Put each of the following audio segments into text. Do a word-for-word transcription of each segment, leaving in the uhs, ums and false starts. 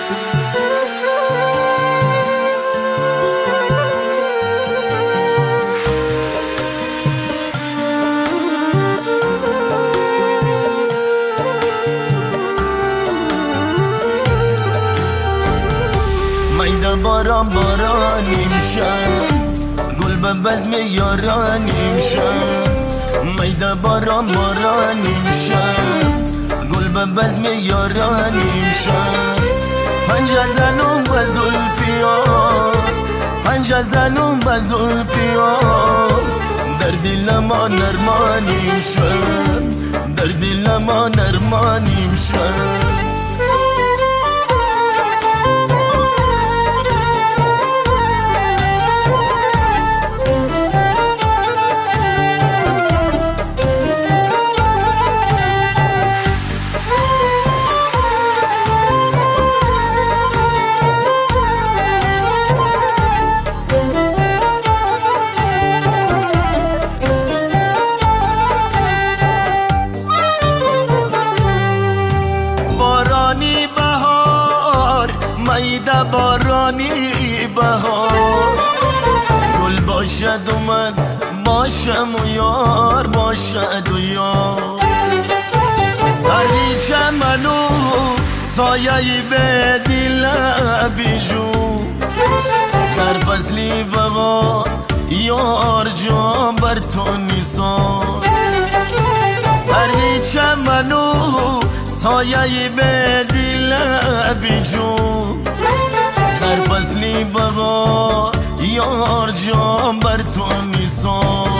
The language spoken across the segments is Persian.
میده باران بارانیم شد، گل به بزم یارانیم شد. میده باران بارانیم شد، گل به بزم یارانیم شد. پنجه زنم به زلفیار، پنجه زنم به زلفیار. در دل ما نرمانیم شد، در دل ما نرمانیم شد. بارانی بهار، میده بارانی بهار. گل باشد و من باشم و یار باشد و یار. سری چمنو سایه به دل بیجو. در فصلی بغا یار جان بر تو نیسان. سری چمنو سایه به دل بیجو. در فصلی بغا یار جان بر تو نیسان.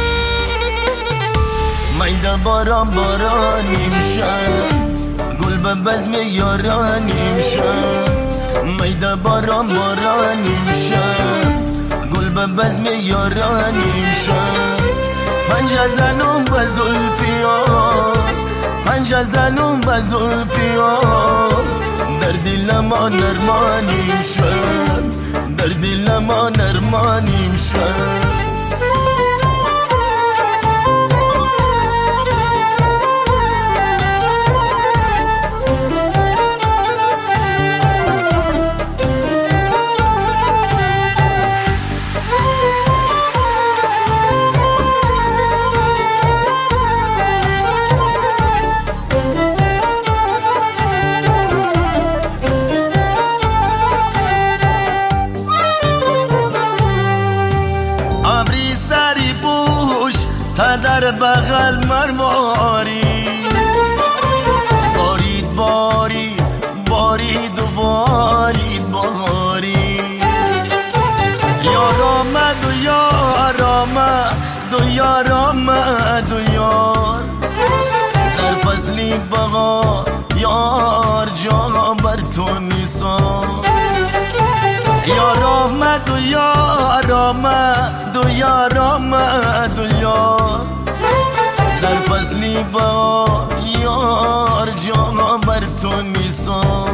میده باران بارانیم شد، گل به بزم یارانیم شد. میده باران بارانیم شد، گل به بزم یارانیم شد. پنجه زنم به زلفیار، پنجه زنم به زلفیار. در دل ما نرمانیم شد، در دل ما نرمانیم شد. ابری سری پوش تا در بغل مرماری. بارید باری بارید و بارید باری. یار آمد و یار آمد و یار آمد و یار. در فصلی بغا یار جان بر تو نیسان. یار آمد و یار آمد و یار آمد و یار. در فصلی با یار جان بر تو نیسان.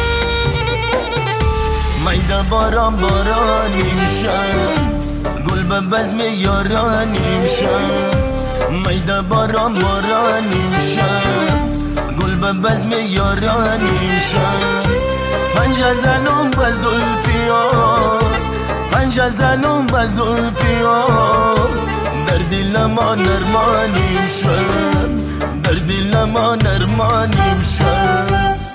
میده باران بارانیم شد، گل به بزم یارانیم شد. میده باران بارانیم شد، گل به بزم یارانیم شد. پنجه زنم به زلفیار، پنجه زنم به زلفیار. در دل ما نرمانیم شد، در دل ما نرمانیم شد.